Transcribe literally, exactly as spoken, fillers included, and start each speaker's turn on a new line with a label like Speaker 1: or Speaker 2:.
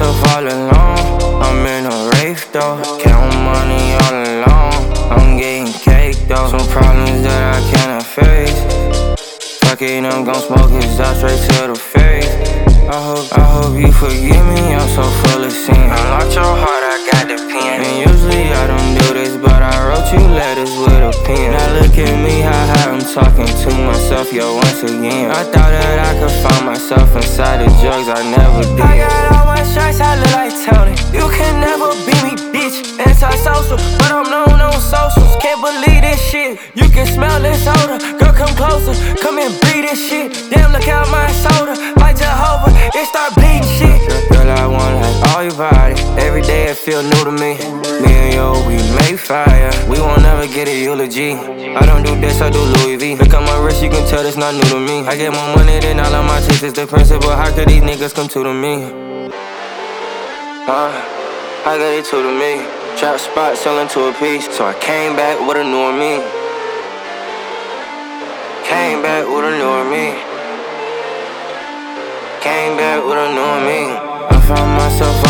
Speaker 1: myself all alone. I'm in a rave though, count money all alone. I'm getting cake though, some problems that I cannot face. Fuck it, I'm gon' smoke his out straight to the face. I hope, I hope you forgive me, I'm so full of sin. Unlock your heart, I got the pen. And usually I don't do this, but I wrote you letters with a pen. Now look at me, how high I'm talking to myself, yo, once again. I thought that I could find myself inside the drugs, I never did. I got all my shots, I look like Tony. You can never be me, bitch. Antisocial, but I'm known on socials. Can't believe this shit. You can smell this odor. Girl, come closer, come and breathe this shit. Damn, look out my soda, like Jehovah, it start bleeding shit. Girl, I want like all your body. Every day it feel new to me. Me and yo, we make fire. We won't ever get a eulogy. I don't do this, I do Louis V. Look at my wrist, you can tell it's not new to me. I get more money than all of my chicks, it's the principle. How could these niggas come to to me? Huh? How could they two to me? Trap spot selling to a piece. So I came back with a newer me. Came back with a newer me. Came back with a newer me. I found myself